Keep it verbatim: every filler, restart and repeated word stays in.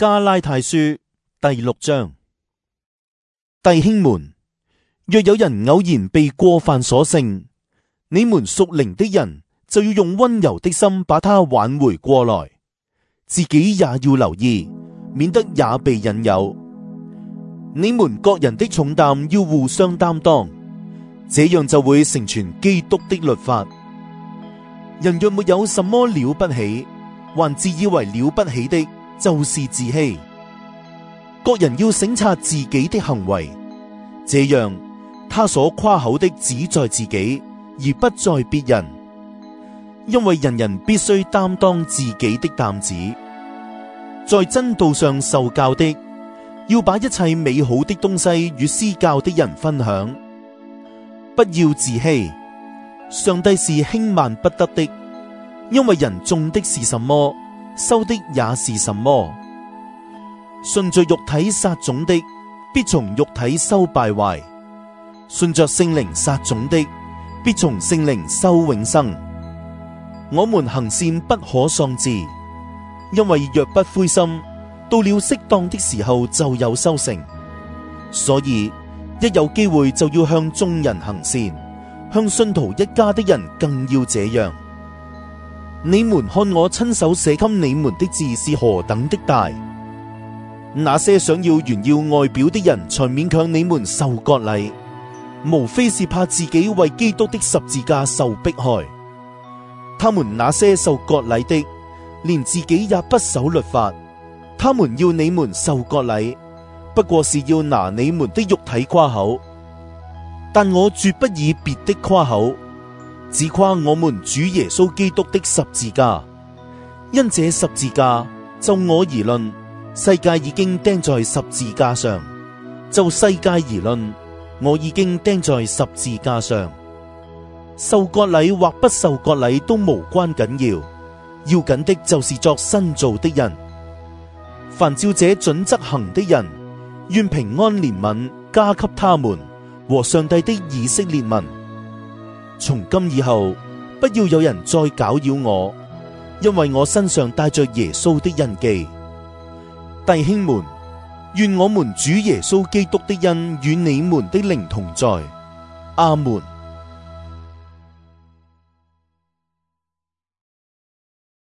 加拉太書第六章。弟兄們，若有人偶然被過犯所勝，你們屬靈的人就要用溫柔的心把他挽回過來，自己也要留意，免得也被引誘。你們各人的重擔要互相擔當，這樣就會成全基督的律法。人若沒有什麼了不起，還自以為了不起的，就是自欺。各人要省察自己的行為，這樣他所誇口的只在自己，而不在別人。因為人人必須擔當自己的擔子。在真道上受教的，要把一切美好的東西與施教的人分享。不要自欺，上帝是輕慢不得的，因為人種的是什麼，收的也是什麼。順着肉體撒種的，必從肉體收敗壞；順着聖靈撒種的，必從聖靈收永生。我們行善不可喪志，因為若不灰心，到了適當的時候就有收成。所以一有機會就要向眾人行善，向信徒一家的人更要這樣。你們看我親手寫給你們的字是何等的大！那些想要炫耀外表的人才勉強你們受割禮，無非是怕自己為基督的十字架受迫害。他們那些受割禮的，連自己也不守律法，他們要你們受割禮，不過是要拿你們的肉體誇口。但我絕不以別的誇口，只誇我們主耶穌基督的十字架。因這十字架，就我而論，世界已經釘在十字架上；就世界而論，我已經釘在十字架上。受割禮或不受割禮都無關緊要，要緊的就是作新造的人。凡照這準則行的人，願平安憐憫加給他們和上帝的以色列民。從今以後，不要有人再攪擾我，因為我身上帶着耶穌的印記。弟兄們，願我們主耶穌基督的恩與你們的靈同在。阿門。